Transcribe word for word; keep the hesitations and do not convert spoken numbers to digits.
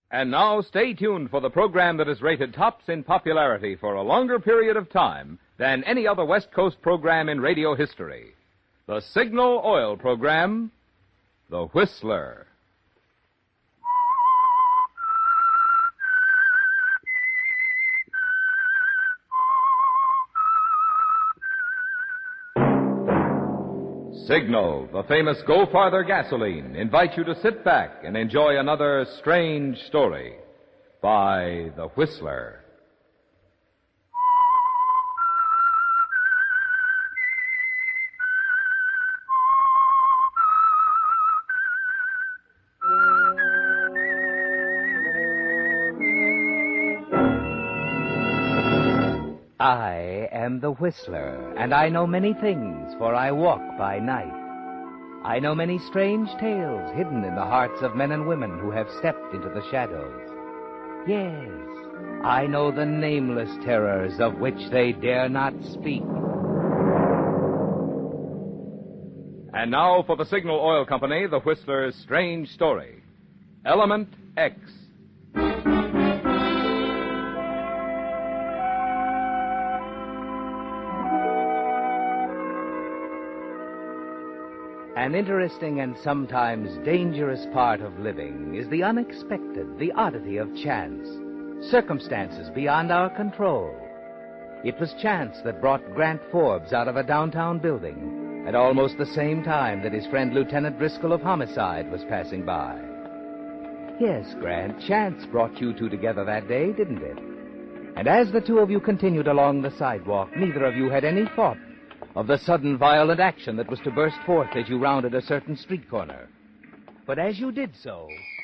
And now stay tuned for the program that is rated tops in popularity for a longer period of time than any other West Coast program in radio history. The Signal Oil program, The Whistler. Signal, the famous Go Farther gasoline, invites you to sit back and enjoy another strange story by The Whistler. I am the Whistler, and I know many things, for I walk by night. I know many strange tales hidden in the hearts of men and women who have stepped into the shadows. Yes, I know the nameless terrors of which they dare not speak. And now for the Signal Oil Company, The Whistler's strange story. Element X. An interesting and sometimes dangerous part of living is the unexpected, the oddity of chance, circumstances beyond our control. It was chance that brought Grant Forbes out of a downtown building at almost the same time that his friend Lieutenant Driscoll of Homicide was passing by. Yes, Grant, chance brought you two together that day, didn't it? And as the two of you continued along the sidewalk, neither of you had any thought of the sudden violent action that was to burst forth as you rounded a certain street corner. But as you did so,